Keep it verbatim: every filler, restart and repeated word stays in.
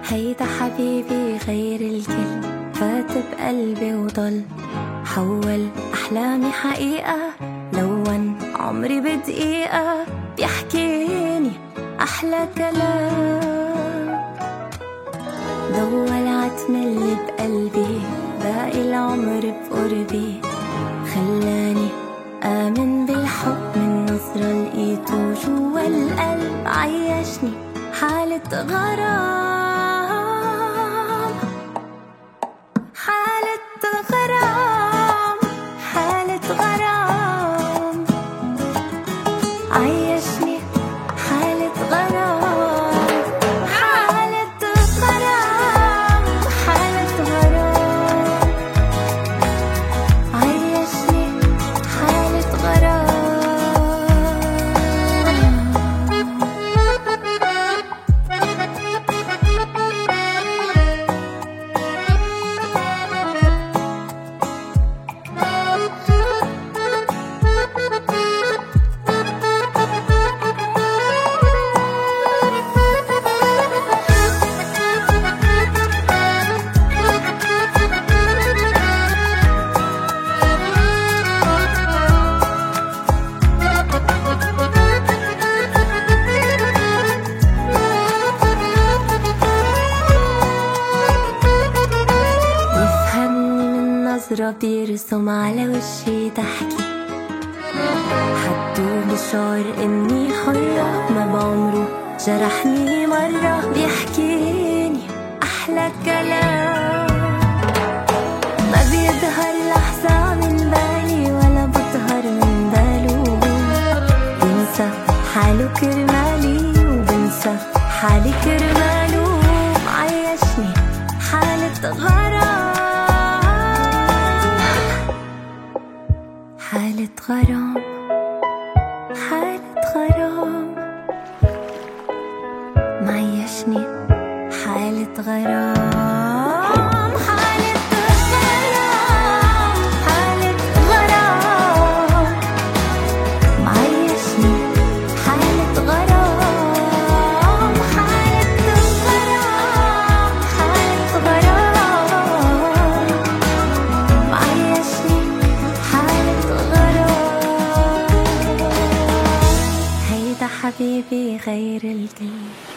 هيدا حبيبي غير الكل، فات بقلبي وضل، حول أحلامي حقيقة، لون عمري بدقيقة، بيحكيني أحلى كلام، ضوى العتم اللي بقلبي، باقي العمر بقربي، خلاني آمن بالحب من نظرة لقيته جوا القلب، عيشني حالة غرام، حالة غرام، حالة غرام، عيشني حالة غرام، حالة غرام، حالة غرام، عيشني حالة غرام. نظرة بيرسم على وشي ضحكي، حدو بشعر إني حرة، ما بعمره جرحني مرة، بيحكيني أحلى كلام، ما بيظهر لحظة من بالي ولا بظهر من باله، بنسى حاله كرمالي وبنسى حالي كرماله، عيشني حالة غرام، حالة غرام، حالة غرام، معيشني حالة غرام، حالة غرام، حالة غرام، معيشني حالة غرام، حالة غرام، حالة غرام، معيشني حالة. هيدا حبيبي غير الكل.